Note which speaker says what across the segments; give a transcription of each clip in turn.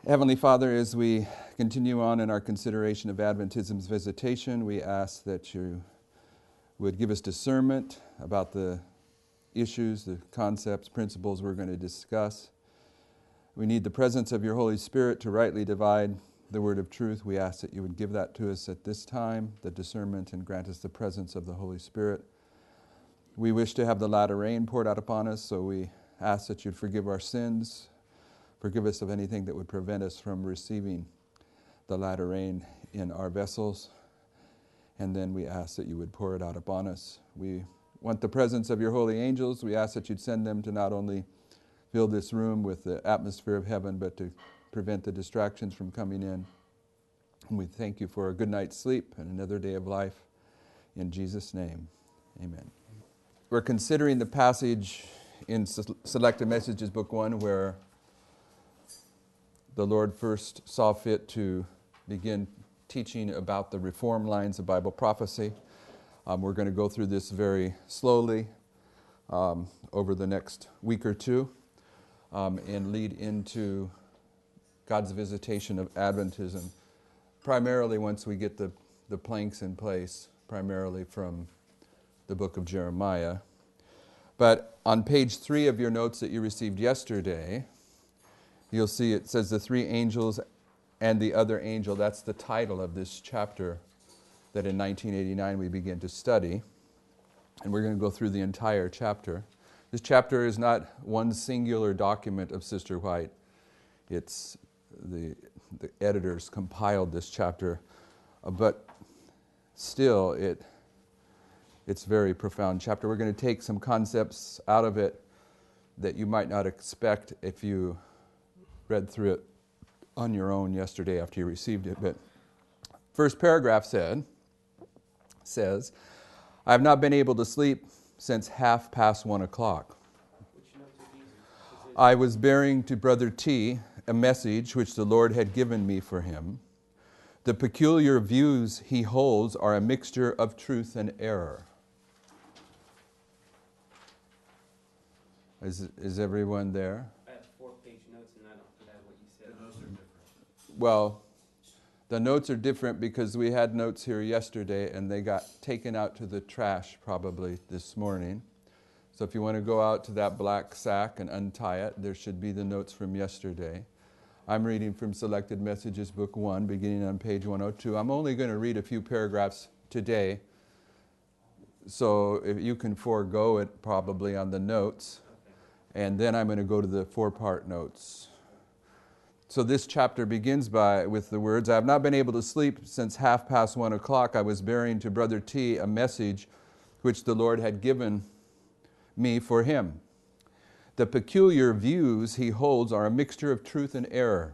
Speaker 1: Heavenly Father, as we continue on in our consideration of Adventism's visitation, we ask that you would give us discernment about the issues, the concepts, principles we're going to discuss. We need the presence of your Holy Spirit to rightly divide the word of truth. We ask that you would give that to us at this time, the discernment, and grant us the presence of the Holy Spirit. We wish to have the latter rain poured out upon us, so we ask that you'd forgive our sins, forgive us of anything that would prevent us from receiving the latter rain in our vessels. And then we ask that you would pour it out upon us. We want the presence of your holy angels. We ask that you'd send them to not only fill this room with the atmosphere of heaven, but to prevent the distractions from coming in. And we thank you for a good night's sleep and another day of life. In Jesus' name, amen. We're considering the passage in Selected Messages, Book 1, where the Lord first saw fit to begin teaching about the reform lines of Bible prophecy. We're going to go through this very slowly over the next week or two and lead into God's visitation of Adventism, primarily once we get the planks in place, primarily from the book of Jeremiah. But on page 3 of your notes that you received yesterday, you'll see it says the three angels and the other angel. That's the title of this chapter that in 1989 we begin to study. And we're going to go through the entire chapter. This chapter is not one singular document of Sister White. It's the editors compiled this chapter. But still, it's a very profound chapter. We're going to take some concepts out of it that you might not expect if you read through it on your own yesterday after you received it. But first paragraph says, I have not been able to sleep since 1:30. I was bearing to Brother T a message which the Lord had given me for him. The peculiar views he holds are a mixture of truth and error. Is everyone there?
Speaker 2: I have 4-page notes and I don't have what you said. The notes are different.
Speaker 1: Well, the notes are different because we had notes here yesterday and they got taken out to the trash probably this morning. So if you want to go out to that black sack and untie it, there should be the notes from yesterday. I'm reading from Selected Messages, Book 1, beginning on page 102. I'm only going to read a few paragraphs today, so if you can forego it probably on the notes. And then I'm going to go to the 4-part notes. So this chapter begins with the words, I have not been able to sleep since 1:30. I was bearing to Brother T a message which the Lord had given me for him. The peculiar views he holds are a mixture of truth and error.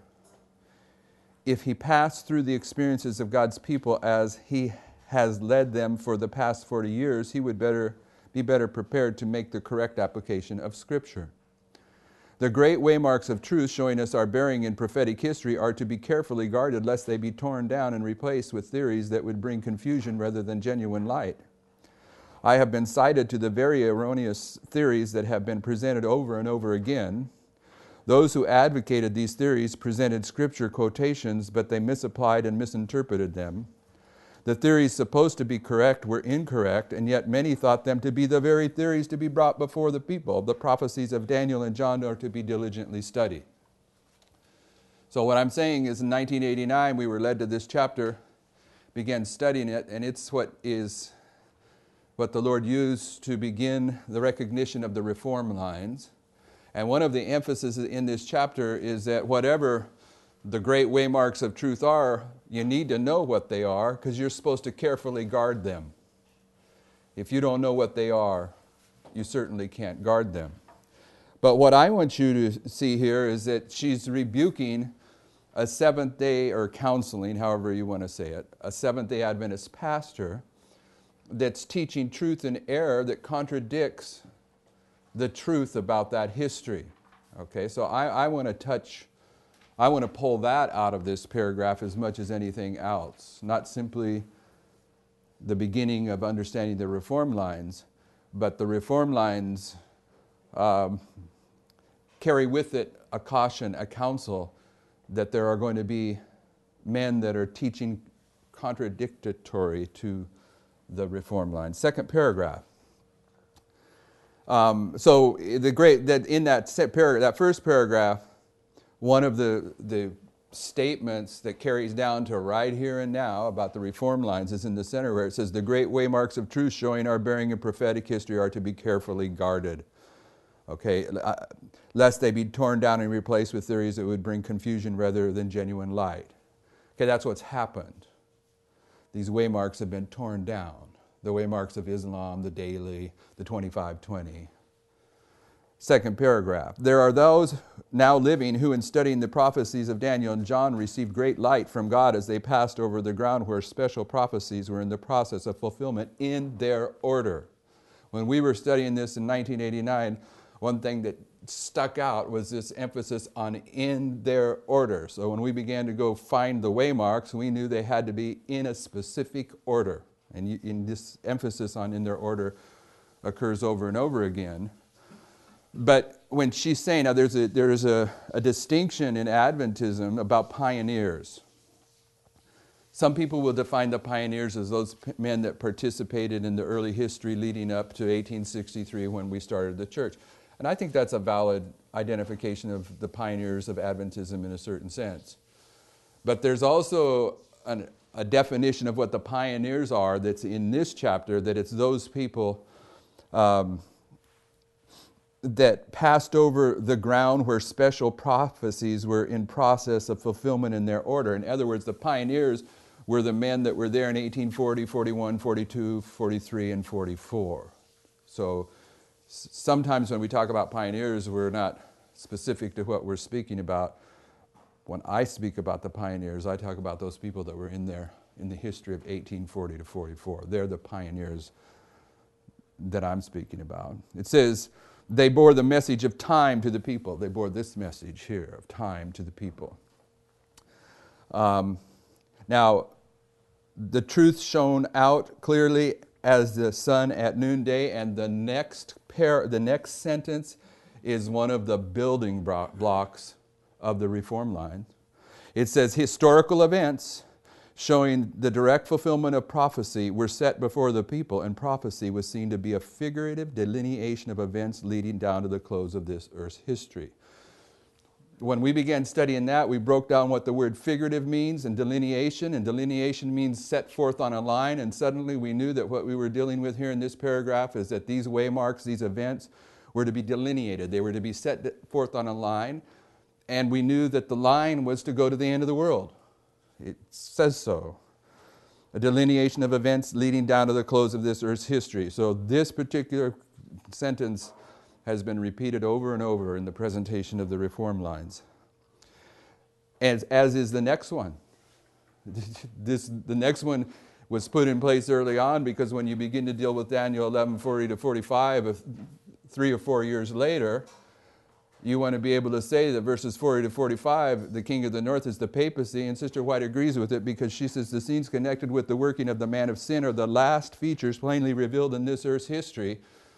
Speaker 1: If he passed through the experiences of God's people as he has led them for the past 40 years, he would be better prepared to make the correct application of Scripture. The great waymarks of truth showing us our bearing in prophetic history are to be carefully guarded lest they be torn down and replaced with theories that would bring confusion rather than genuine light. I have been cited to the very erroneous theories that have been presented over and over again. Those who advocated these theories presented Scripture quotations, but they misapplied and misinterpreted them. The theories supposed to be correct were incorrect, and yet many thought them to be the very theories to be brought before the people. The prophecies of Daniel and John are to be diligently studied. So what I'm saying is in 1989 we were led to this chapter, began studying it, and it's what the Lord used to begin the recognition of the reform lines. And one of the emphases in this chapter is that whatever the great waymarks of truth are, you need to know what they are because you're supposed to carefully guard them. If you don't know what they are, you certainly can't guard them. But what I want you to see here is that she's rebuking a Seventh-day, or counseling, however you want to say it, a Seventh-day Adventist pastor that's teaching truth and error that contradicts the truth about that history. Okay, so I want to pull that out of this paragraph as much as anything else. Not simply the beginning of understanding the reform lines, but the reform lines carry with it a caution, a counsel that there are going to be men that are teaching contradictory to the reform line. Second paragraph. So in that first paragraph, one of the statements that carries down to right here and now about the reform lines is in the center where it says, the great waymarks of truth showing our bearing in prophetic history are to be carefully guarded. Okay, lest they be torn down and replaced with theories that would bring confusion rather than genuine light. Okay, that's what's happened. These waymarks have been torn down. The waymarks of Islam, the daily, the 2520. Second paragraph. There are those now living who, in studying the prophecies of Daniel and John, received great light from God as they passed over the ground where special prophecies were in the process of fulfillment in their order. When we were studying this in 1989, one thing that stuck out was this emphasis on in their order. So when we began to go find the waymarks, we knew they had to be in a specific order. And in this emphasis on in their order occurs over and over again. But when she's saying, now there's a distinction in Adventism about pioneers. Some people will define the pioneers as those men that participated in the early history leading up to 1863 when we started the church. And I think that's a valid identification of the pioneers of Adventism in a certain sense. But there's also a definition of what the pioneers are that's in this chapter, that it's those people that passed over the ground where special prophecies were in process of fulfillment in their order. In other words, the pioneers were the men that were there in 1840, 41, 42, 43, and 44. So sometimes when we talk about pioneers, we're not specific to what we're speaking about. When I speak about the pioneers, I talk about those people that were in there in the history of 1840 to 44. They're the pioneers that I'm speaking about. It says, they bore the message of time to the people. They bore this message here of time to the people. Now, the truth shone out clearly as the sun at noonday, and the next sentence is one of the building blocks of the reform line. It says, historical events showing the direct fulfillment of prophecy were set before the people, and prophecy was seen to be a figurative delineation of events leading down to the close of this earth's history. When we began studying that, we broke down what the word figurative means and delineation means set forth on a line, and suddenly we knew that what we were dealing with here in this paragraph is that these waymarks, these events, were to be delineated. They were to be set forth on a line, and we knew that the line was to go to the end of the world. It says so. A delineation of events leading down to the close of this earth's history. So this particular sentence has been repeated over and over in the presentation of the reform lines. As is the next one. The next one was put in place early on because when you begin to deal with Daniel 11:40 to 45, 3 or 4 years later, you want to be able to say that verses 40 to 45, the king of the north is the papacy, and Sister White agrees with it because she says the scenes connected with the working of the man of sin are the last features plainly revealed in this earth's history.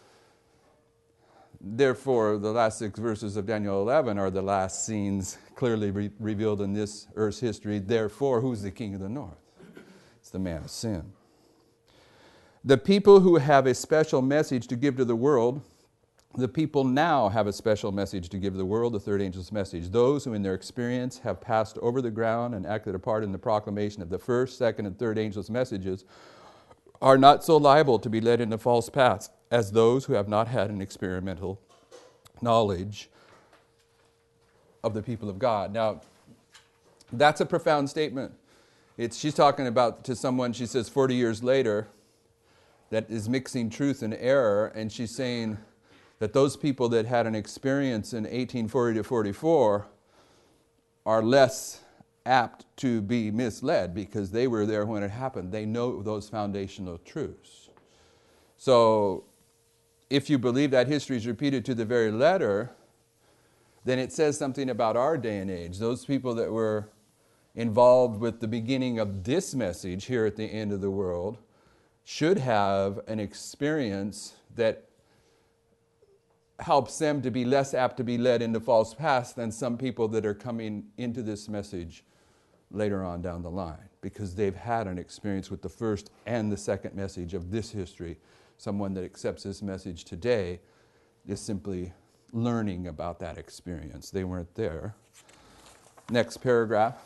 Speaker 1: Therefore, the last 6 verses of Daniel 11 are the last scenes clearly revealed in this earth's history. Therefore, who's the king of the north? It's the man of sin. The people who have a special message to give to the world, the people now have a special message to give the world, the third angel's message. Those who in their experience have passed over the ground and acted a part in the proclamation of the first, second, and third angel's messages are not so liable to be led into false paths as those who have not had an experimental knowledge of the people of God. Now, that's a profound statement. She's talking about to someone, she says 40 years later, that is mixing truth and error, and she's saying that those people that had an experience in 1840 to 44 are less apt to be misled because they were there when it happened. They know those foundational truths. So if you believe that history is repeated to the very letter, then it says something about our day and age. Those people that were involved with the beginning of this message here at the end of the world should have an experience that helps them to be less apt to be led into false paths than some people that are coming into this message later on down the line, because they've had an experience with the first and the second message of this history. Someone that accepts this message today is simply learning about that experience. They weren't there. Next paragraph.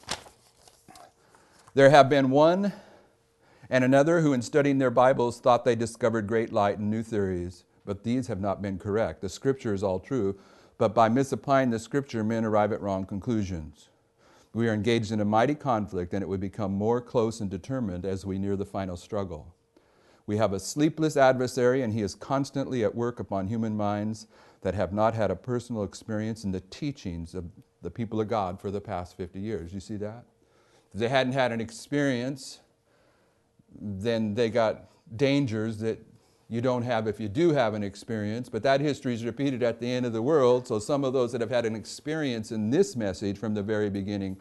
Speaker 1: There have been one and another who in studying their Bibles thought they discovered great light and new theories, but these have not been correct. The Scripture is all true, but by misapplying the Scripture, men arrive at wrong conclusions. We are engaged in a mighty conflict, and it would become more close and determined as we near the final struggle. We have a sleepless adversary, and he is constantly at work upon human minds that have not had a personal experience in the teachings of the people of God for the past 50 years. You see that? If they hadn't had an experience, then they got dangers that you don't have if you do have an experience. But that history is repeated at the end of the world, so some of those that have had an experience in this message from the very beginning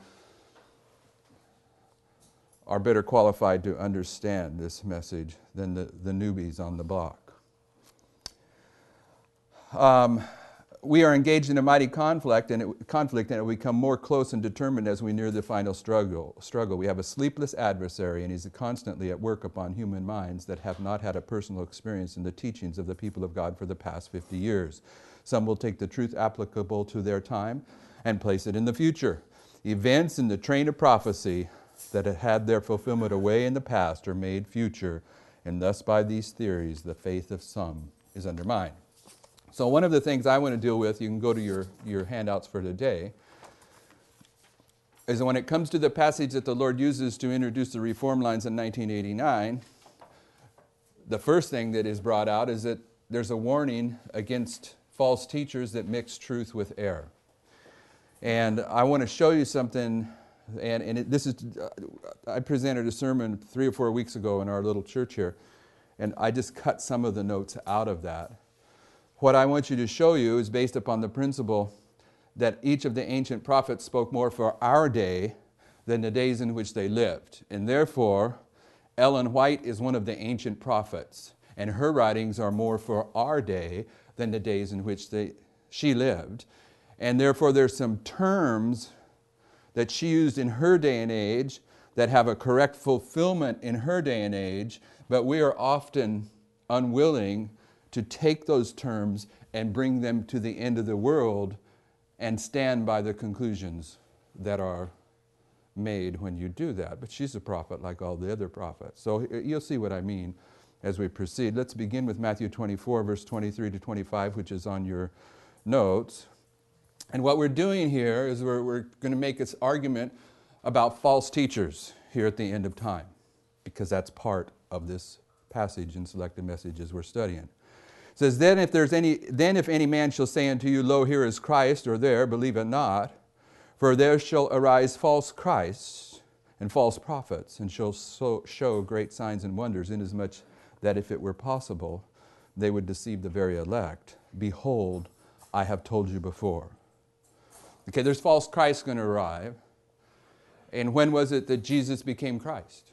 Speaker 1: are better qualified to understand this message than the newbies on the block. We are engaged in a mighty conflict, and it will become more close and determined as we near the final struggle. We have a sleepless adversary, and he's constantly at work upon human minds that have not had a personal experience in the teachings of the people of God for the past 50 years. Some will take the truth applicable to their time and place it in the future. Events in the train of prophecy that had had their fulfillment away in the past are made future, and thus by these theories the faith of some is undermined. So one of the things I want to deal with, you can go to your handouts for today, is when it comes to the passage that the Lord uses to introduce the reform lines in 1989, the first thing that is brought out is that there's a warning against false teachers that mix truth with error. And I want to show you something, I presented a sermon 3 or 4 weeks ago in our little church here, and I just cut some of the notes out of that. What I want you to show you is based upon the principle that each of the ancient prophets spoke more for our day than the days in which they lived. And therefore, Ellen White is one of the ancient prophets, and her writings are more for our day than the days in which she lived. And therefore, there's some terms that she used in her day and age that have a correct fulfillment in her day and age, but we are often unwilling to take those terms and bring them to the end of the world and stand by the conclusions that are made when you do that. But she's a prophet like all the other prophets. So you'll see what I mean as we proceed. Let's begin with Matthew 24, verse 23 to 25, which is on your notes. And what we're doing here is we're going to make this argument about false teachers here at the end of time, because that's part of this passage in Selected Messages we're studying. It says, then if any man shall say unto you, Lo, here is Christ, or there, believe it not. For there shall arise false Christs and false prophets, and shall show great signs and wonders, inasmuch that if it were possible, they would deceive the very elect. Behold, I have told you before. Okay, there's false Christs going to arrive. And when was it that Jesus became Christ?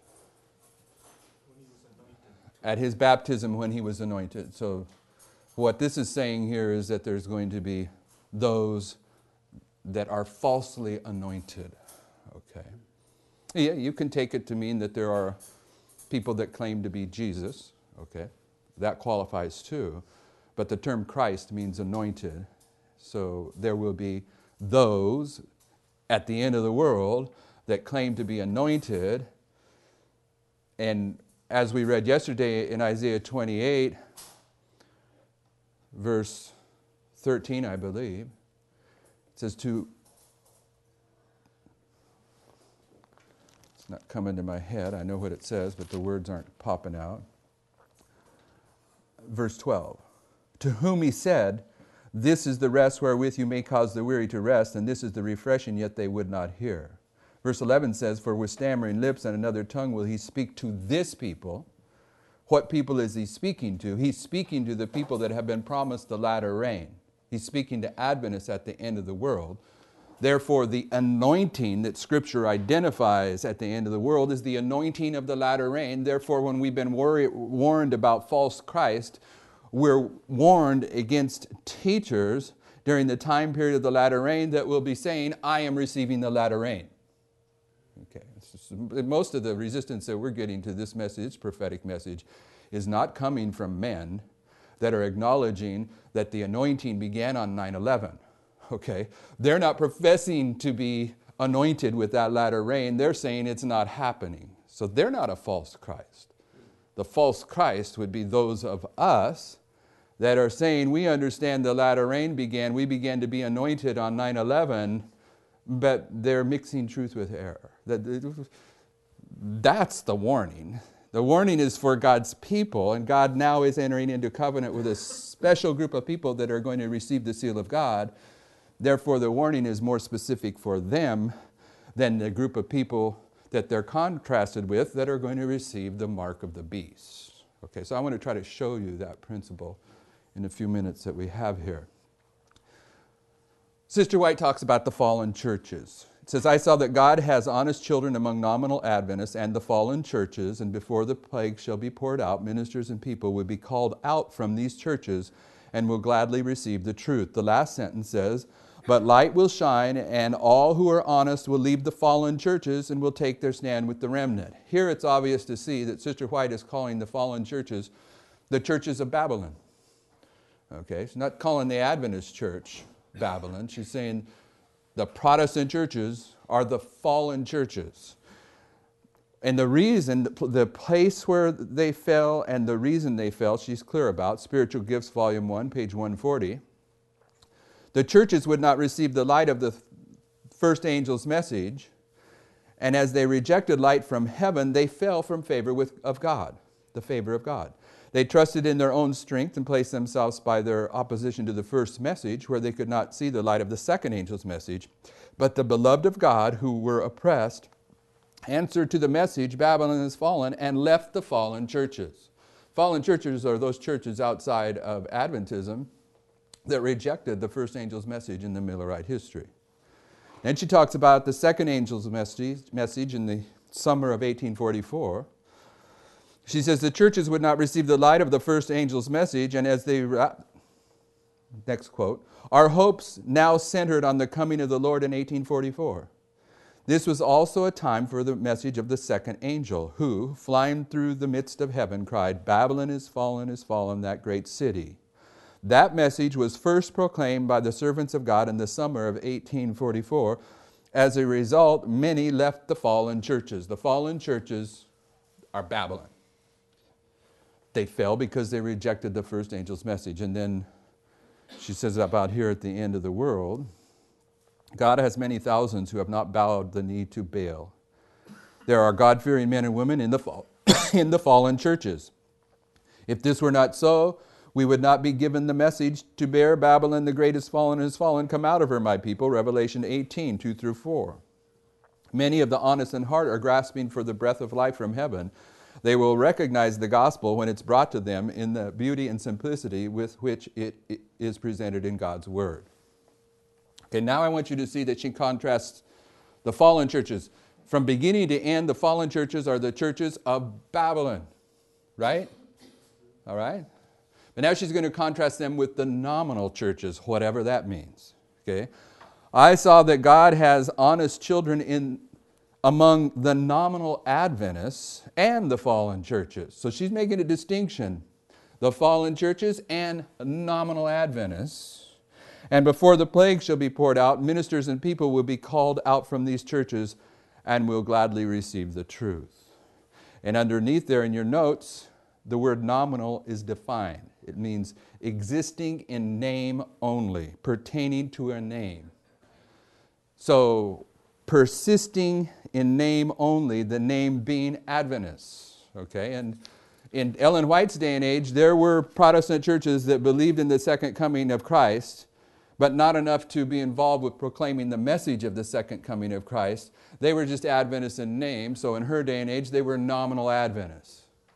Speaker 1: At his baptism, when he was anointed. So what this is saying here is that there's going to be those that are falsely anointed. Okay. Yeah, you can take it to mean that there are people that claim to be Jesus. Okay. That qualifies too. But the term Christ means anointed. So there will be those at the end of the world that claim to be anointed. And as we read yesterday in Isaiah 28, verse 13, I believe, it says it's not coming to my head, I know what it says, but the words aren't popping out. Verse 12, to whom he said, this is the rest wherewith you may cause the weary to rest, and this is the refreshing, yet they would not hear. Verse 11 says, for with stammering lips and another tongue will he speak to this people. What people is he speaking to? He's speaking to the people that have been promised the latter rain. He's speaking to Adventists at the end of the world. Therefore, the anointing that Scripture identifies at the end of the world is the anointing of the latter rain. Therefore, when we've been warned about false Christ, we're warned against teachers during the time period of the latter rain that will be saying, I am receiving the latter rain. Okay. Most of the resistance that we're getting to this message, prophetic message, is not coming from men that are acknowledging that the anointing began on 9/11. Okay? They're not professing to be anointed with that latter rain. They're saying it's not happening. So they're not a false Christ. The false Christ would be those of us that are saying we understand the latter rain began. We began to be anointed on 9/11, but they're mixing truth with error. That's the warning. The warning is for God's people, and God now is entering into covenant with a special group of people that are going to receive the seal of God. Therefore, the warning is more specific for them than the group of people that they're contrasted with that are going to receive the mark of the beast. Okay, so I want to try to show you that principle in a few minutes that we have here. Sister White talks about the fallen churches. It says, I saw that God has honest children among nominal Adventists and the fallen churches, and before the plague shall be poured out, ministers and people will be called out from these churches and will gladly receive the truth. The last sentence says, but light will shine, and all who are honest will leave the fallen churches and will take their stand with the remnant. Here it's obvious to see that Sister White is calling the fallen churches the churches of Babylon. Okay, she's not calling the Adventist church Babylon. She's saying the Protestant churches are the fallen churches. And the reason, the place where they fell and the reason they fell, she's clear about. Spiritual Gifts, Volume 1, page 140. The churches would not receive the light of the first angel's message, and as they rejected light from heaven, they fell from favor of God, the favor of God. They trusted in their own strength and placed themselves by their opposition to the first message, where they could not see the light of the second angel's message. But the beloved of God, who were oppressed, answered to the message, Babylon is fallen, and left the fallen churches. Fallen churches are those churches outside of Adventism that rejected the first angel's message in the Millerite history. Then she talks about the second angel's message in the summer of 1844. She says the churches would not receive the light of the first angel's message, and as they, next quote, our hopes now centered on the coming of the Lord in 1844. This was also a time for the message of the second angel, who, flying through the midst of heaven, cried, Babylon is fallen, that great city. That message was first proclaimed by the servants of God in the summer of 1844. As a result, many left the fallen churches. The fallen churches are Babylon. They fell because they rejected the first angel's message. And then she says about here at the end of the world, God has many thousands who have not bowed the knee to Baal. There are God-fearing men and women in the fallen churches. If this were not so, we would not be given the message to bear Babylon the great is fallen, come out of her, my people, Revelation 18, 2-4. Many of the honest in heart are grasping for the breath of life from heaven. They will recognize the gospel when it's brought to them in the beauty and simplicity with which it is presented in God's word. Okay, now I want you to see that she contrasts the fallen churches. From beginning to end, the fallen churches are the churches of Babylon, right? All right? But now she's going to contrast them with the nominal churches, whatever that means. Okay? I saw that God has honest children among the nominal Adventists and the fallen churches. So she's making a distinction. The fallen churches and nominal Adventists. And before the plague shall be poured out, ministers and people will be called out from these churches and will gladly receive the truth. And underneath there in your notes, the word nominal is defined. It means existing in name only, pertaining to a name. So, persisting in name only, the name being Adventists. Okay, and in Ellen White's day and age, there were Protestant churches that believed in the second coming of Christ, but not enough to be involved with proclaiming the message of the second coming of Christ. They were just Adventists in name, so in her day and age, they were nominal Adventists.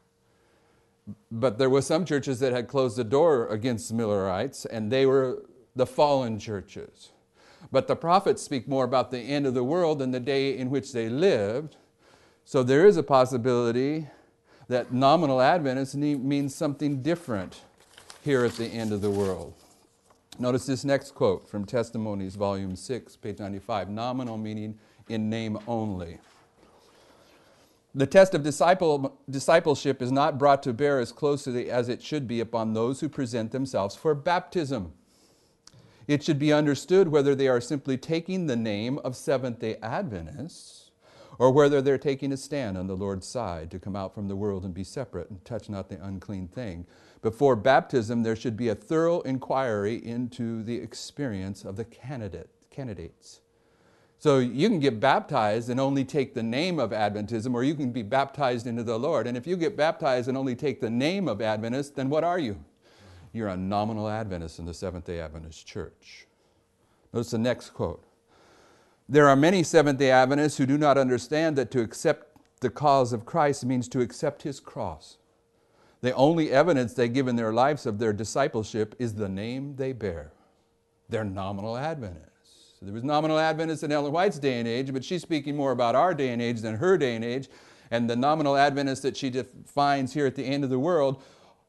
Speaker 1: But there were some churches that had closed the door against Millerites, and they were the fallen churches. But the prophets speak more about the end of the world than the day in which they lived. So there is a possibility that nominal Adventists means something different here at the end of the world. Notice this next quote from Testimonies, Volume 6, page 95. Nominal meaning in name only. The test of discipleship is not brought to bear as closely as it should be upon those who present themselves for baptism. It should be understood whether they are simply taking the name of Seventh-day Adventists or whether they're taking a stand on the Lord's side to come out from the world and be separate and touch not the unclean thing. Before baptism, there should be a thorough inquiry into the experience of the candidates. So you can get baptized and only take the name of Adventism, or you can be baptized into the Lord. And if you get baptized and only take the name of Adventist, then what are you? You're a nominal Adventist in the Seventh-day Adventist Church. Notice the next quote. There are many Seventh-day Adventists who do not understand that to accept the cause of Christ means to accept His cross. The only evidence they give in their lives of their discipleship is the name they bear. They're nominal Adventists. There was nominal Adventists in Ellen White's day and age, but she's speaking more about our day and age than her day and age. And the nominal Adventists that she defines here at the end of the world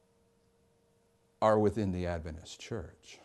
Speaker 1: are within the Adventist church.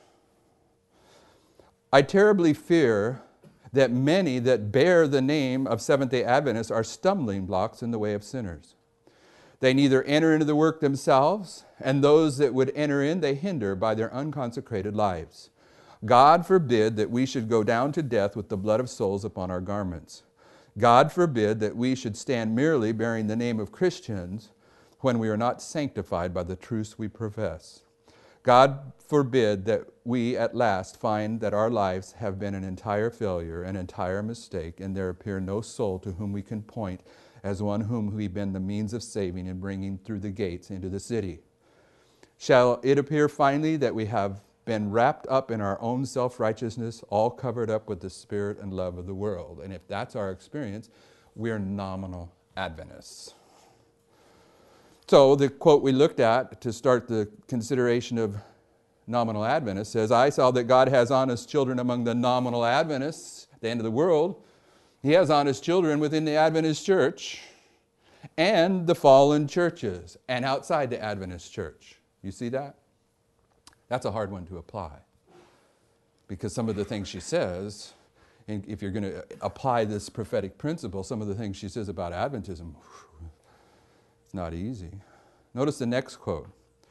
Speaker 1: I terribly fear that many that bear the name of Seventh-day Adventists are stumbling blocks in the way of sinners. They neither enter into the work themselves, and those that would enter in, they hinder by their unconsecrated lives. God forbid that we should go down to death with the blood of souls upon our garments. God forbid that we should stand merely bearing the name of Christians when we are not sanctified by the truths we profess. God forbid that we at last find that our lives have been an entire failure, an entire mistake, and there appear no soul to whom we can point as one whom we've been the means of saving and bringing through the gates into the city. Shall it appear finally that we have been wrapped up in our own self-righteousness, all covered up with the spirit and love of the world? And if that's our experience, we're nominal Adventists. So the quote we looked at to start the consideration of nominal Adventists says, I saw that God has honest children among the nominal Adventists at the end of the world. He has honest children within the Adventist church and the fallen churches and outside the Adventist church. You see that? That's a hard one to apply, because some of the things she says, and if you're going to apply this prophetic principle, some of the things she says about Adventism, it's not easy. Notice the next quote.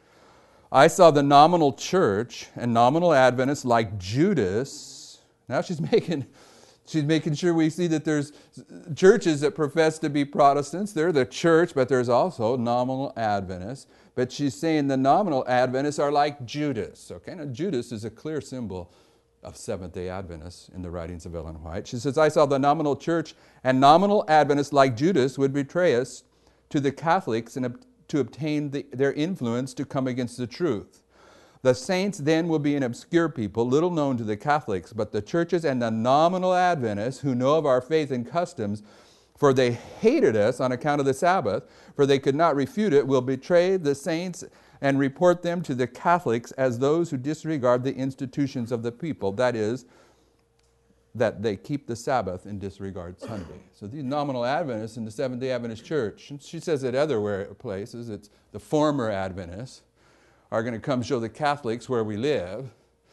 Speaker 1: I saw the nominal church and nominal Adventists like Judas. Now she's making sure we see that there's churches that profess to be Protestants. They're the church, but there's also nominal Adventists. But she's saying the nominal Adventists are like Judas. Okay, now Judas is a clear symbol of Seventh-day Adventists in the writings of Ellen White. She says, I saw the nominal church and nominal Adventists like Judas would betray us to the Catholics and to obtain their influence to come against the truth. The saints then will be an obscure people, little known to the Catholics, but the churches and the nominal Adventists who know of our faith and customs, for they hated us on account of the Sabbath, for they could not refute it, will betray the saints and report them to the Catholics as those who disregard the institutions of the people. That is, that they keep the Sabbath and disregard Sunday. So these nominal Adventists in the Seventh-day Adventist Church, and she says it other places, it's the former Adventists, are going to come show the Catholics where we live.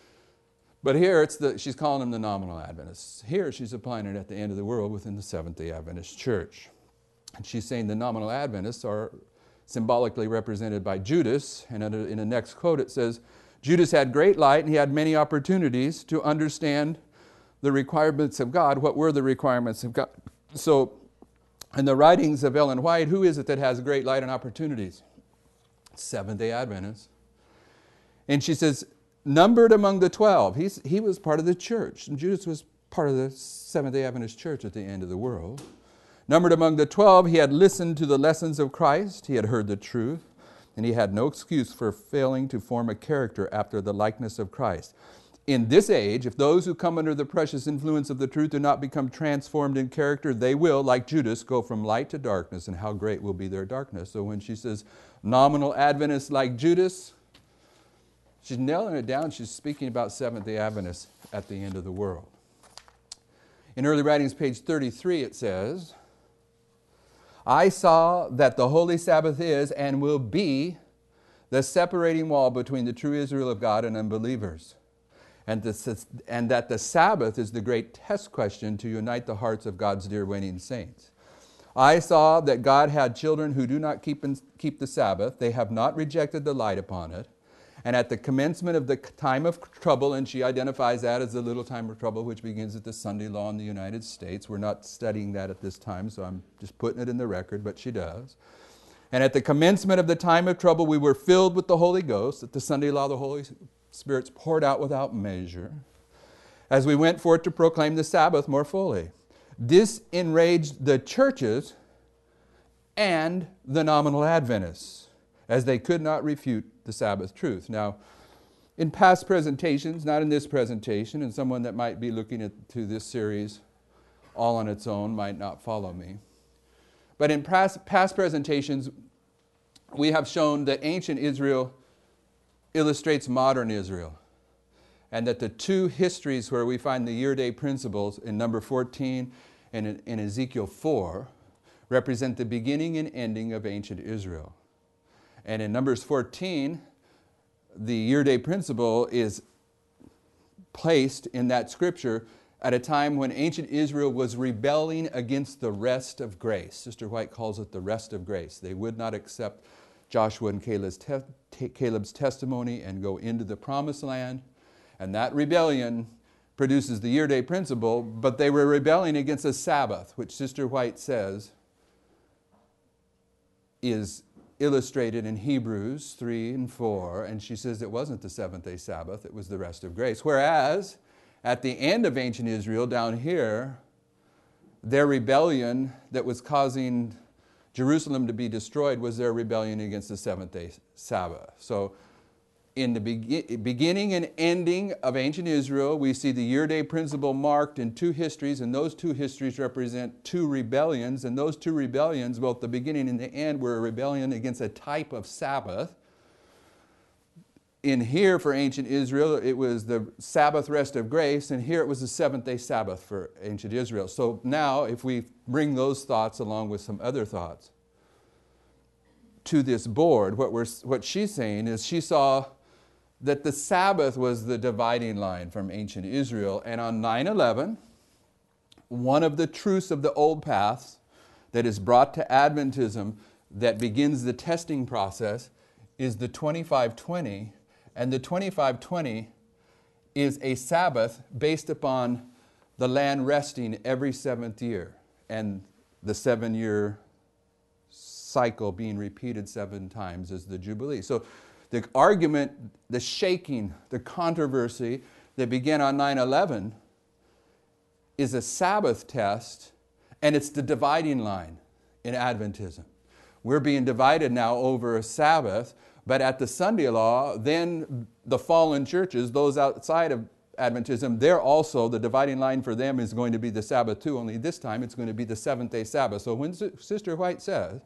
Speaker 1: But here she's calling them the nominal Adventists. Here she's applying it at the end of the world within the Seventh-day Adventist Church. And she's saying the nominal Adventists are symbolically represented by Judas. And in the next quote it says, Judas had great light and he had many opportunities to understand the requirements of God. What were the requirements of God? So in the writings of Ellen White, who is it that has great light and opportunities? Seventh-day Adventists. And she says, numbered among the 12. He was part of the church. And Judas was part of the Seventh-day Adventist church at the end of the world. Numbered among the 12, he had listened to the lessons of Christ. He had heard the truth. And he had no excuse for failing to form a character after the likeness of Christ. In this age, if those who come under the precious influence of the truth do not become transformed in character, they will, like Judas, go from light to darkness, and how great will be their darkness. So when she says nominal Adventists like Judas, she's nailing it down. She's speaking about Seventh-day Adventists at the end of the world. In Early Writings, page 33, it says, I saw that the Holy Sabbath is and will be the separating wall between the true Israel of God and unbelievers. And that the Sabbath is the great test question to unite the hearts of God's dear winning saints. I saw that God had children who do not keep the Sabbath. They have not rejected the light upon it. And at the commencement of the time of trouble, and she identifies that as the little time of trouble, which begins at the Sunday law in the United States. We're not studying that at this time, so I'm just putting it in the record, but she does. And at the commencement of the time of trouble, we were filled with the Holy Ghost. At the Sunday law, the Holy Spirit's poured out without measure, as we went forth to proclaim the Sabbath more fully. This enraged the churches and the nominal Adventists, as they could not refute the Sabbath truth. Now, in past presentations, not in this presentation, and someone that might be looking to this series all on its own might not follow me, but in past presentations, we have shown that ancient Israel illustrates modern Israel, and that the two histories where we find the year-day principles in number 14 and in Ezekiel 4 represent the beginning and ending of ancient Israel. And in Numbers 14, the year-day principle is placed in that scripture at a time when ancient Israel was rebelling against the rest of grace. Sister White calls it the rest of grace. They would not accept Joshua and Caleb's testimony and go into the promised land. And that rebellion produces the year-day principle, but they were rebelling against the Sabbath, which Sister White says is illustrated in Hebrews 3 and 4, and she says it wasn't the seventh-day Sabbath, it was the rest of grace. Whereas, at the end of ancient Israel, down here, their rebellion that was causing Jerusalem to be destroyed was their rebellion against the seventh-day Sabbath. So, in the beginning and ending of ancient Israel, we see the year-day principle marked in two histories, and those two histories represent two rebellions, and those two rebellions, both the beginning and the end, were a rebellion against a type of Sabbath. In here, for ancient Israel, it was the Sabbath rest of grace, and here it was the seventh-day Sabbath for ancient Israel. So now, if we bring those thoughts along with some other thoughts to this board, what she's saying is she saw that the Sabbath was the dividing line from ancient Israel. And on 9/11, one of the truths of the old paths that is brought to Adventism that begins the testing process is the 2520. And the 2520 is a Sabbath based upon the land resting every seventh year, and the 7-year cycle being repeated 7 times is the Jubilee. So the argument, the shaking, the controversy that began on 9/11 is a Sabbath test, and it's the dividing line in Adventism. We're being divided now over a Sabbath, but at the Sunday law, then the fallen churches, those outside of Adventism, they're also, the dividing line for them is going to be the Sabbath too, only this time it's going to be the seventh-day Sabbath. So when Sister White says,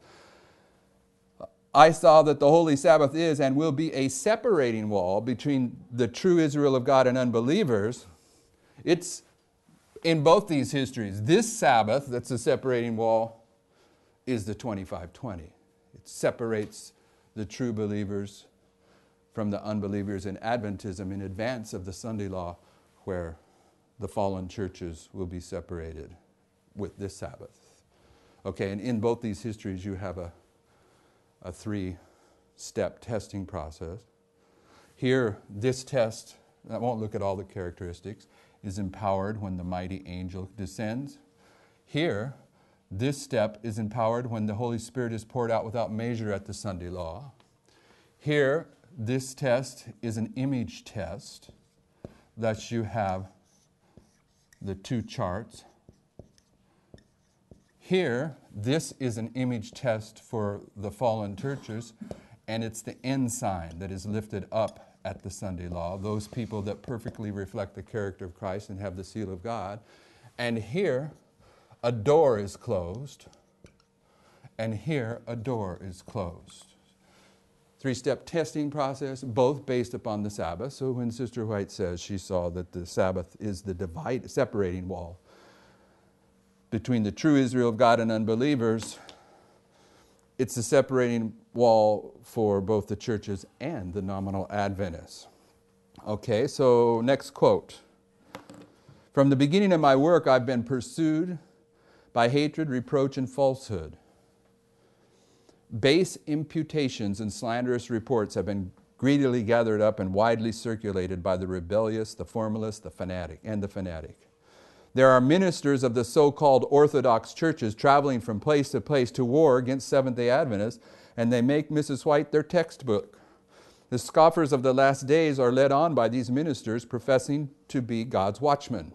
Speaker 1: I saw that the Holy Sabbath is and will be a separating wall between the true Israel of God and unbelievers, it's in both these histories. This Sabbath that's a separating wall is the 2520. It separates the true believers from the unbelievers in Adventism in advance of the Sunday law, where the fallen churches will be separated with this Sabbath. Okay, and in both these histories you have a 3-step testing process. Here, this test, I won't look at all the characteristics, is empowered when the mighty angel descends. Here, this step is empowered when the Holy Spirit is poured out without measure at the Sunday law. Here, this test is an image test. Thus you have the 2 charts. Here, this is an image test for the fallen churches, and it's the ensign that is lifted up at the Sunday law, those people that perfectly reflect the character of Christ and have the seal of God. And here, a door is closed, and here, a door is closed. 3-step testing process, both based upon the Sabbath. So when Sister White says she saw that the Sabbath is the separating wall between the true Israel of God and unbelievers, it's the separating wall for both the churches and the nominal Adventists. Okay, so next quote. From the beginning of my work, I've been pursued by hatred, reproach, and falsehood. Base imputations and slanderous reports have been greedily gathered up and widely circulated by the rebellious, the formalist, the fanatic. There are ministers of the so-called Orthodox churches traveling from place to war against Seventh-day Adventists, and they make Mrs. White their textbook. The scoffers of the last days are led on by these ministers professing to be God's watchmen.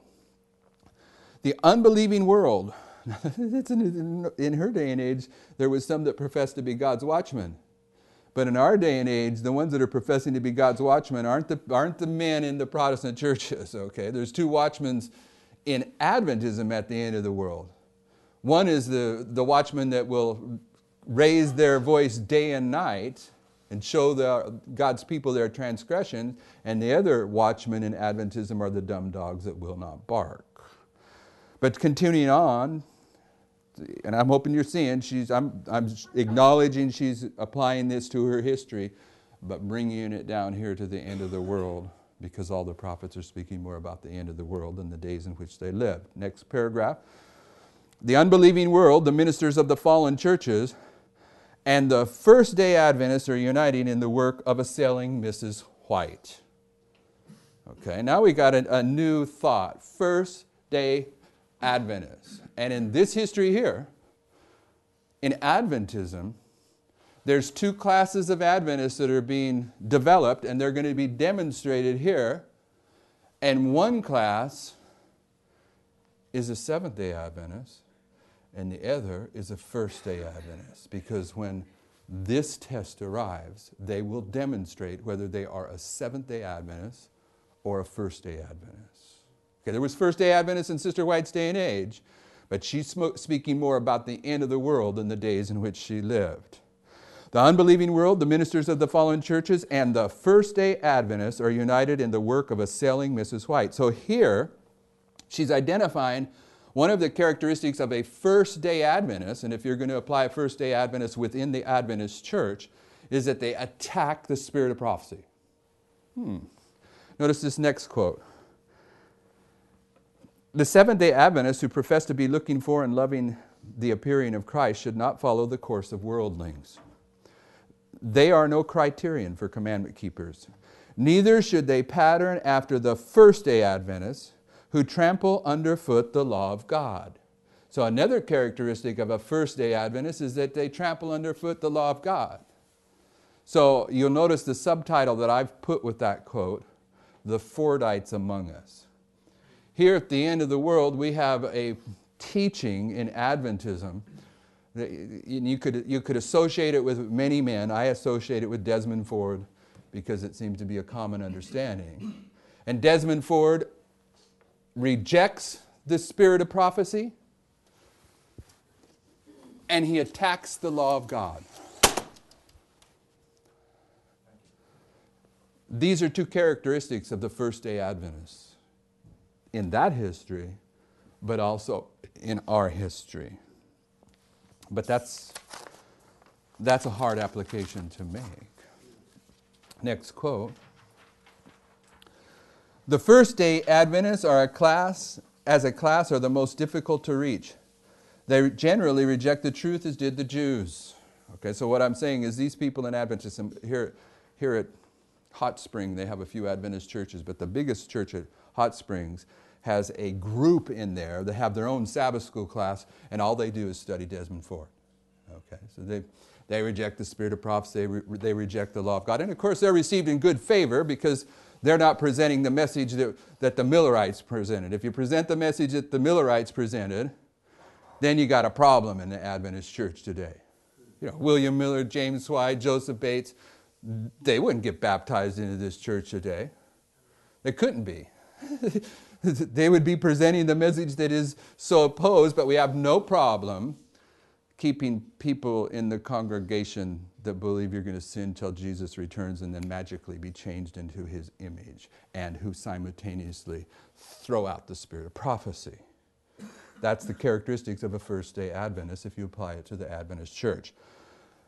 Speaker 1: The unbelieving world, in her day and age, there was some that professed to be God's watchmen. But in our day and age, the ones that are professing to be God's watchmen aren't the men in the Protestant churches, okay? There's two watchmen in Adventism at the end of the world. One is the watchman that will raise their voice day and night and show God's people their transgression, and the other watchmen in Adventism are the dumb dogs that will not bark. But continuing on, and I'm hoping you're seeing, I'm acknowledging she's applying this to her history, but bringing it down here to the end of the world, because all the prophets are speaking more about the end of the world than the days in which they lived. Next paragraph. The unbelieving world, the ministers of the fallen churches, and the first-day Adventists are uniting in the work of assailing Mrs. White. Okay, now we got a new thought. First-day Adventists. And in this history here, in Adventism, there's two classes of Adventists that are being developed, and they're going to be demonstrated here. And one class is a Seventh-day Adventist, and the other is a first-day Adventist. Because when this test arrives, they will demonstrate whether they are a Seventh-day Adventist or a first-day Adventist. Okay, there was first-day Adventists in Sister White's day and age, but she's speaking more about the end of the world than the days in which she lived. The unbelieving world, the ministers of the fallen churches, and the first-day Adventists are united in the work of assailing Mrs. White. So here, she's identifying one of the characteristics of a first-day Adventist, and if you're going to apply a first-day Adventist within the Adventist church, is that they attack the spirit of prophecy. Notice this next quote. The Seventh-day Adventists who profess to be looking for and loving the appearing of Christ should not follow the course of worldlings. They are no criterion for commandment keepers. Neither should they pattern after the first-day Adventists who trample underfoot the law of God. So another characteristic of a first-day Adventist is that they trample underfoot the law of God. So you'll notice the subtitle that I've put with that quote, The Fordites Among Us. Here at the end of the world, we have a teaching in Adventism. You could associate it with many men. I associate it with Desmond Ford because it seems to be a common understanding. And Desmond Ford rejects the spirit of prophecy, and he attacks the law of God. These are two characteristics of the first-day Adventists in that history, but also in our history. But that's a hard application to make. Next quote. The first-day Adventists are as a class, are the most difficult to reach. They generally reject the truth as did the Jews. Okay, so what I'm saying is these people in Adventism, here at Hot Spring, they have a few Adventist churches, but the biggest church at Hot Springs has a group in there that have their own Sabbath school class, and all they do is study Desmond Ford. Okay, so they reject the spirit of prophecy, they reject the law of God. And of course they're received in good favor because they're not presenting the message that the Millerites presented. If you present the message that the Millerites presented, then you got a problem in the Adventist church today. You know, William Miller, James White, Joseph Bates, they wouldn't get baptized into this church today. They couldn't be. They would be presenting the message that is so opposed, but we have no problem keeping people in the congregation that believe you're going to sin till Jesus returns and then magically be changed into His image, and who simultaneously throw out the spirit of prophecy. That's the characteristics of a first-day Adventist if you apply it to the Adventist church.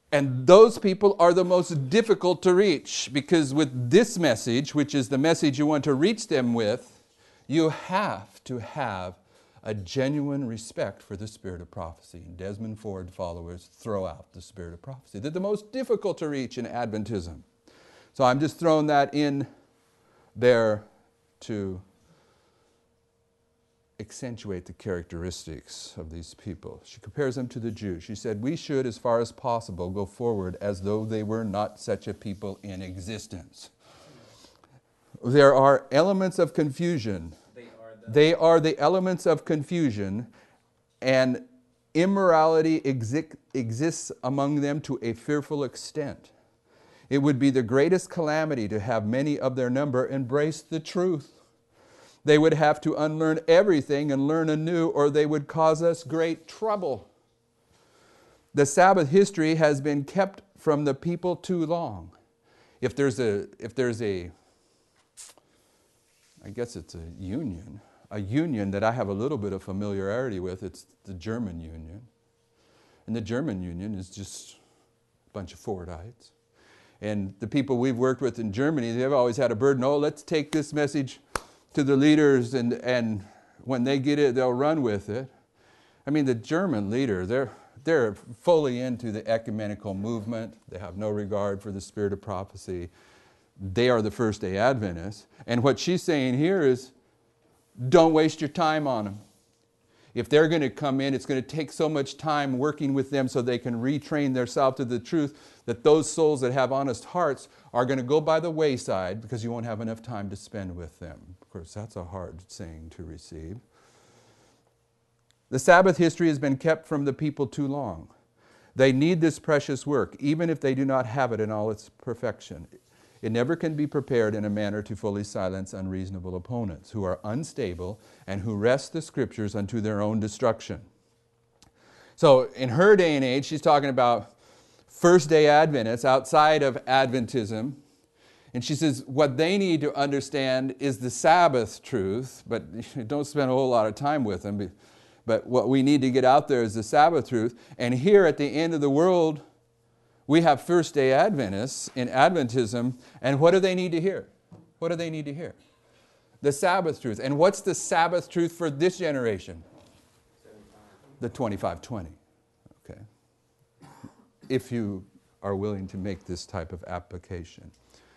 Speaker 1: And those people are the most difficult to reach, because with this message, which is the message you want to reach them with, you have to have a genuine respect for the spirit of prophecy. And Desmond Ford followers throw out the spirit of prophecy. They're the most difficult to reach in Adventism. So I'm just throwing that in there to accentuate the characteristics of these people. She compares them to the Jews. She said, we should, as far as possible, go forward as though they were not such a people in existence. There are elements of confusion. They are the elements of confusion, and immorality exists among them to a fearful extent. It would be the greatest calamity to have many of their number embrace the truth. They would have to unlearn everything and learn anew, or they would cause us great trouble. The Sabbath history has been kept from the people too long. If there's a, I guess it's a union that I have a little bit of familiarity with, it's the German Union. And the German Union is just a bunch of Fordites. And the people we've worked with in Germany, they've always had a burden, let's take this message to the leaders, and when they get it, they'll run with it. I mean, the German leader, they're fully into the ecumenical movement. They have no regard for the spirit of prophecy. They are the First-day Adventists. And what she's saying here is, don't waste your time on them. If they're going to come in, it's going to take so much time working with them so they can retrain themselves to the truth, that those souls that have honest hearts are going to go by the wayside because you won't have enough time to spend with them. Of course, that's a hard saying to receive. The Sabbath history has been kept from the people too long. They need this precious work, even if they do not have it in all its perfection. It never can be prepared in a manner to fully silence unreasonable opponents who are unstable and who wrest the scriptures unto their own destruction. So in her day and age, she's talking about first-day Adventists outside of Adventism. And she says what they need to understand is the Sabbath truth, but don't spend a whole lot of time with them. But what we need to get out there is the Sabbath truth. And here at the end of the world, we have first-day Adventists in Adventism, and what do they need to hear? What do they need to hear? The Sabbath truth. And what's the Sabbath truth for this generation? 75. The 2520. Okay. If you are willing to make this type of application.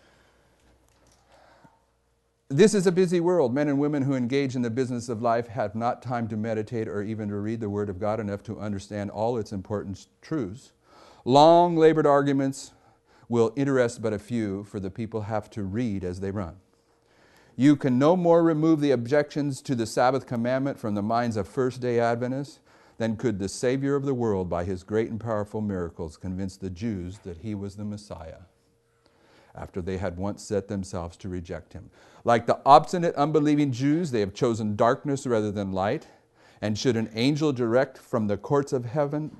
Speaker 1: This is a busy world. Men and women who engage in the business of life have not time to meditate or even to read the Word of God enough to understand all its important truths. Long labored arguments will interest but a few, for the people have to read as they run. You can no more remove the objections to the Sabbath commandment from the minds of first-day Adventists than could the Savior of the world, by his great and powerful miracles, convince the Jews that he was the Messiah, after they had once set themselves to reject him. Like the obstinate, unbelieving Jews, they have chosen darkness rather than light. And should an angel direct from the courts of heaven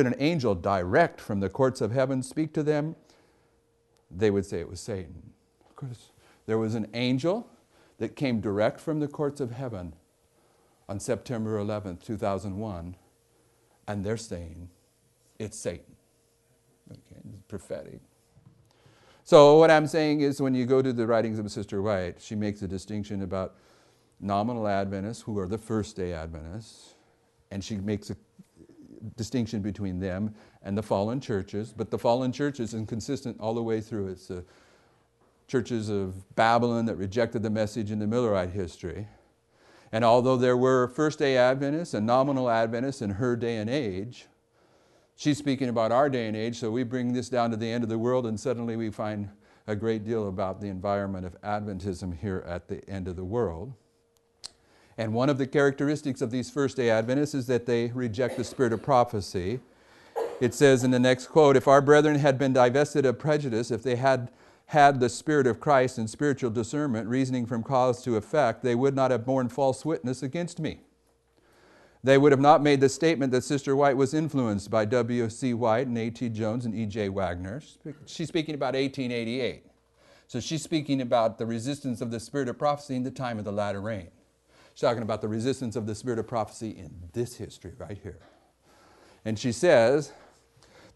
Speaker 1: speak to them, they would say it was Satan. Of course, there was an angel that came direct from the courts of heaven on September 11th, 2001, and they're saying it's Satan. Okay, it's prophetic. So what I'm saying is, when you go to the writings of Sister White, she makes a distinction about nominal Adventists, who are the first-day Adventists, and she makes a distinction between them and the fallen churches. But the fallen churches is consistent all the way through. It's the churches of Babylon that rejected the message in the Millerite history. And although there were first-day Adventists and nominal Adventists in her day and age, she's speaking about our day and age, so we bring this down to the end of the world, and suddenly we find a great deal about the environment of Adventism here at the end of the world. And one of the characteristics of these first-day Adventists is that they reject the spirit of prophecy. It says in the next quote, if our brethren had been divested of prejudice, if they had had the Spirit of Christ and spiritual discernment, reasoning from cause to effect, they would not have borne false witness against me. They would have not made the statement that Sister White was influenced by W.C. White and A.T. Jones and E.J. Wagner. She's speaking about 1888. So she's speaking about the resistance of the spirit of prophecy in the time of the latter rain. She's talking about the resistance of the spirit of prophecy in this history right here. And she says,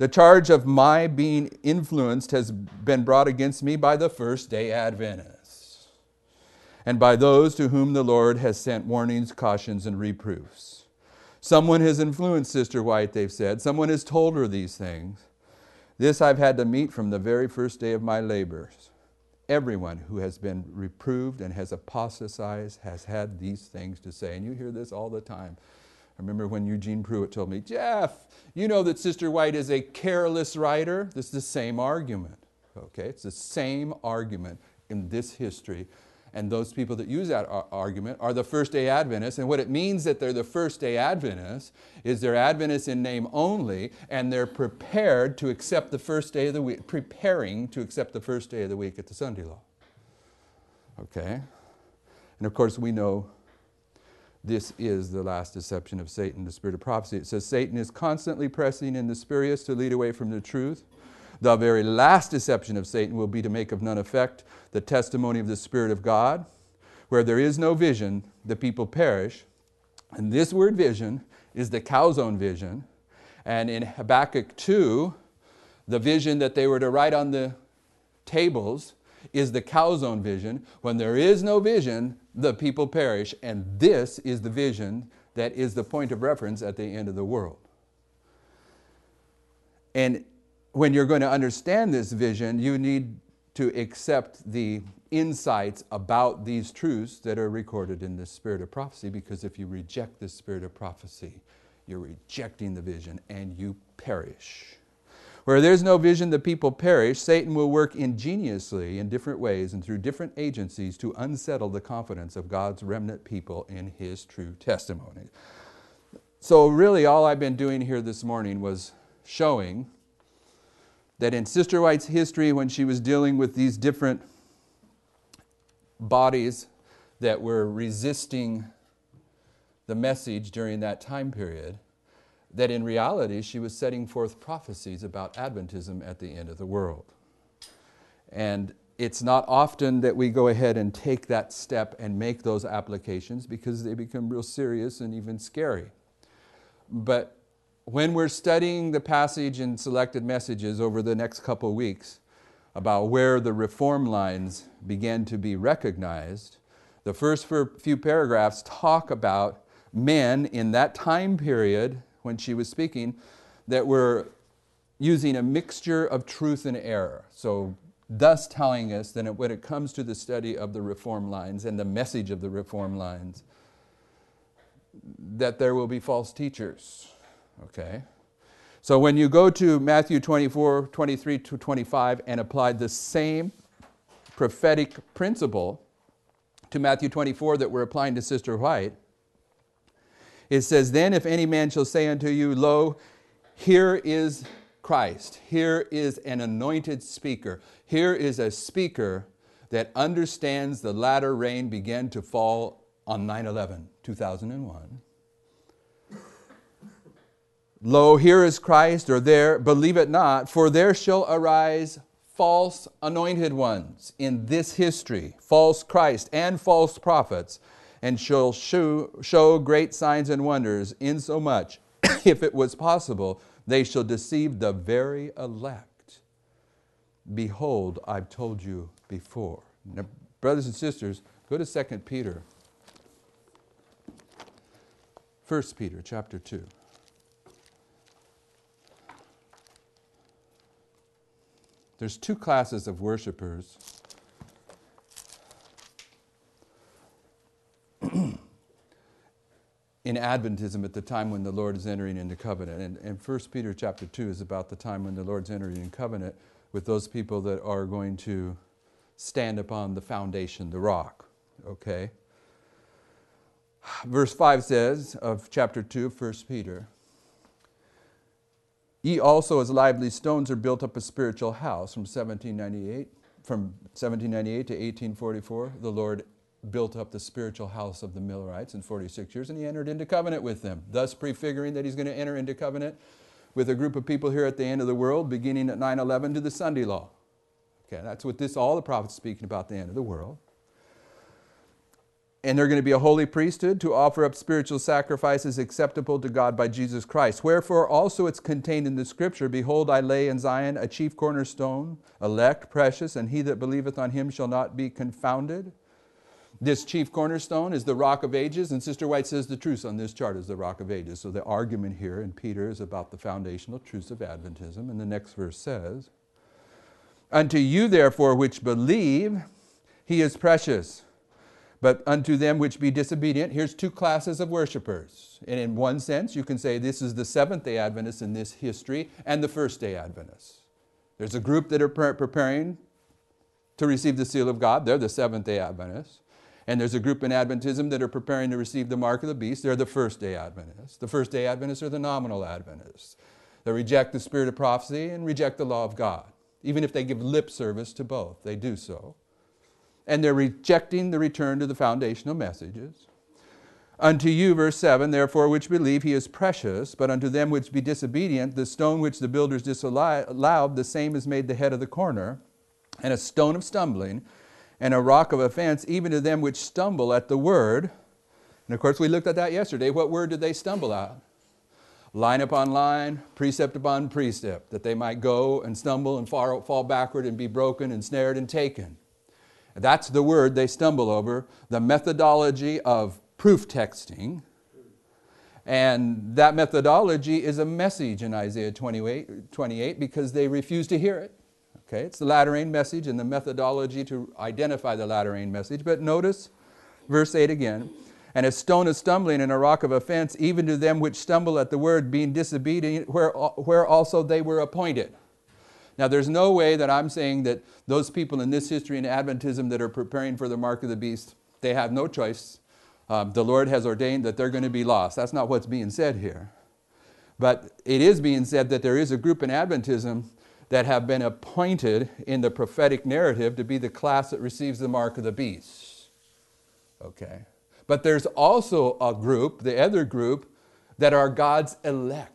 Speaker 1: The charge of my being influenced has been brought against me by the First-day Adventists and by those to whom the Lord has sent warnings, cautions, and reproofs. Someone has influenced Sister White, they've said. Someone has told her these things. This I've had to meet from the very first day of my labors. Everyone who has been reproved and has apostatized has had these things to say. And you hear this all the time. I remember when Eugene Pruitt told me, Jeff, you know that Sister White is a careless writer? This is the same argument. Okay, it's the same argument in this history. And those people that use that argument are the First-day Adventists. And what it means that they're the First-day Adventists is they're Adventists in name only, and they're prepared to accept the first day of the week, preparing to accept the first day of the week at the Sunday law. Okay? And of course we know this is the last deception of Satan, the spirit of prophecy. It says Satan is constantly pressing in the spurious to lead away from the truth. The very last deception of Satan will be to make of none effect the testimony of the Spirit of God. Where there is no vision, the people perish. And this word vision is the calzone vision. And in Habakkuk 2, the vision that they were to write on the tables is the calzone vision. When there is no vision, the people perish. And this is the vision that is the point of reference at the end of the world. And when you're going to understand this vision, you need to accept the insights about these truths that are recorded in the spirit of prophecy, because if you reject the spirit of prophecy, you're rejecting the vision and you perish. Where there's no vision, the people perish. Satan will work ingeniously in different ways and through different agencies to unsettle the confidence of God's remnant people in His true testimony. So really all I've been doing here this morning was showing that in Sister White's history, when she was dealing with these different bodies that were resisting the message during that time period, that in reality she was setting forth prophecies about Adventism at the end of the world. And it's not often that we go ahead and take that step and make those applications, because they become real serious and even scary. But when we're studying the passage in Selected Messages over the next couple of weeks about where the reform lines began to be recognized, the first few paragraphs talk about men in that time period when she was speaking that were using a mixture of truth and error. So thus telling us that when it comes to the study of the reform lines and the message of the reform lines, that there will be false teachers. Okay, so when you go to Matthew 24, 23 to 25 and apply the same prophetic principle to Matthew 24 that we're applying to Sister White, it says, then if any man shall say unto you, lo, here is Christ, here is an anointed speaker, here is a speaker that understands the latter rain began to fall on 9/11, 2001. Lo, here is Christ, or there, believe it not, for there shall arise false anointed ones in this history, false Christ and false prophets, and shall show great signs and wonders, insomuch, if it was possible, they shall deceive the very elect. Behold, I've told you before. Now, brothers and sisters, go to 2 Peter. 1 Peter chapter 2. There's two classes of worshipers. In Adventism at the time when the Lord is entering into covenant. And 1 Peter chapter 2 is about the time when the Lord's entering in covenant with those people that are going to stand upon the foundation, the rock. Okay? Verse 5 says of chapter 2 of 1 Peter, ye also as lively stones are built up a spiritual house. From 1798 to 1844, the Lord built up the spiritual house of the Millerites in 46 years, and He entered into covenant with them, thus prefiguring that He's going to enter into covenant with a group of people here at the end of the world, beginning at 9/11 to the Sunday law. Okay, that's what all the prophets speaking about the end of the world. And they're going to be a holy priesthood to offer up spiritual sacrifices acceptable to God by Jesus Christ. Wherefore also it's contained in the scripture, behold, I lay in Zion a chief cornerstone, elect, precious, and he that believeth on him shall not be confounded. This chief cornerstone is the rock of ages, and Sister White says the truth on this chart is the rock of ages. So the argument here in Peter is about the foundational truths of Adventism. And the next verse says, unto you therefore which believe, he is precious. But unto them which be disobedient, here's two classes of worshipers. And in one sense, you can say this is the Seventh-day Adventists in this history and the First-day Adventists. There's a group that are preparing to receive the seal of God. They're the Seventh-day Adventists. And there's a group in Adventism that are preparing to receive the mark of the beast. They're the First-day Adventists. The First-day Adventists are the nominal Adventists. They reject the spirit of prophecy and reject the law of God. Even if they give lip service to both, they do so. And they're rejecting the return to the foundational messages. Unto you, verse 7, therefore which believe, he is precious, but unto them which be disobedient, the stone which the builders disallowed, the same is made the head of the corner, and a stone of stumbling, and a rock of offense, even to them which stumble at the word. And of course we looked at that yesterday. What word did they stumble at? Line upon line, precept upon precept, that they might go and stumble and fall backward and be broken and snared and taken. That's the word they stumble over, the methodology of proof texting. And that methodology is a message in Isaiah 28 because they refuse to hear it. Okay, it's the latter-rain message and the methodology to identify the latter-rain message. But notice verse 8 again. And a stone of stumbling and a rock of offense, even to them which stumble at the word, being disobedient, where also they were appointed. Now, there's no way that I'm saying that those people in this history in Adventism that are preparing for the mark of the beast, they have no choice. The Lord has ordained that they're going to be lost. That's not what's being said here. But it is being said that there is a group in Adventism that have been appointed in the prophetic narrative to be the class that receives the mark of the beast. Okay. But there's also a group, the other group, that are God's elect.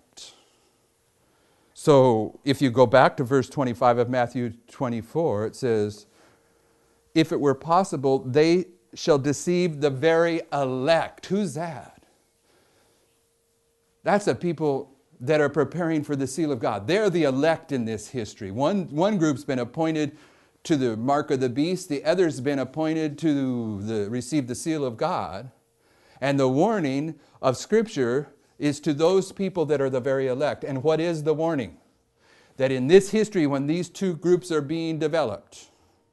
Speaker 1: So if you go back to verse 25 of Matthew 24, it says, if it were possible, they shall deceive the very elect. Who's that? That's the people that are preparing for the seal of God. They're the elect in this history. One group's been appointed to the mark of the beast. The other's been appointed to receive the seal of God. And the warning of Scripture is to those people that are the very elect. And what is the warning? That in this history, when these two groups are being developed,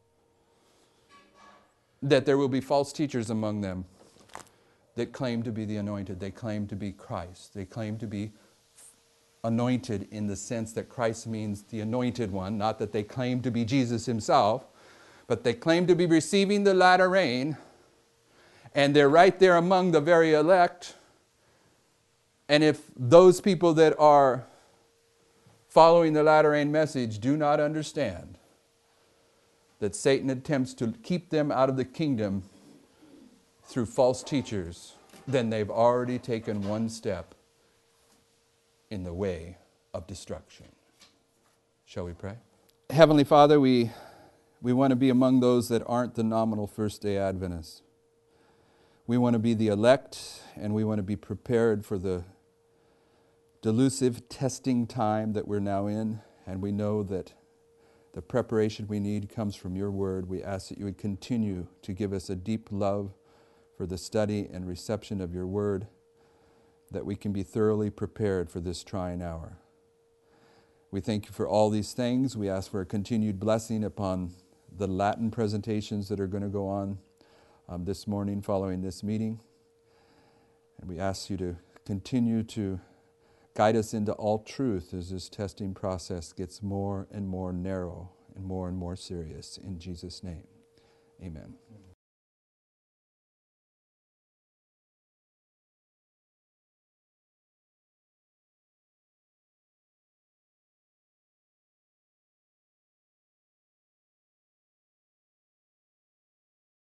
Speaker 1: that there will be false teachers among them that claim to be the anointed. They claim to be Christ. They claim to be anointed in the sense that Christ means the anointed one, not that they claim to be Jesus himself, but they claim to be receiving the latter rain, and they're right there among the very elect. And if those people that are following the latter rain message do not understand that Satan attempts to keep them out of the kingdom through false teachers, then they've already taken one step in the way of destruction. Shall we pray? Heavenly Father, we want to be among those that aren't the nominal First-day Adventists. We want to be the elect, and we want to be prepared for the delusive testing time that we're now in, and we know that the preparation we need comes from your word. We ask that you would continue to give us a deep love for the study and reception of your word, that we can be thoroughly prepared for this trying hour. We thank you for all these things. We ask for a continued blessing upon the Latin presentations that are going to go on this morning following this meeting. And we ask you to continue to guide us into all truth as this testing process gets more and more narrow and more serious. In Jesus' name, amen.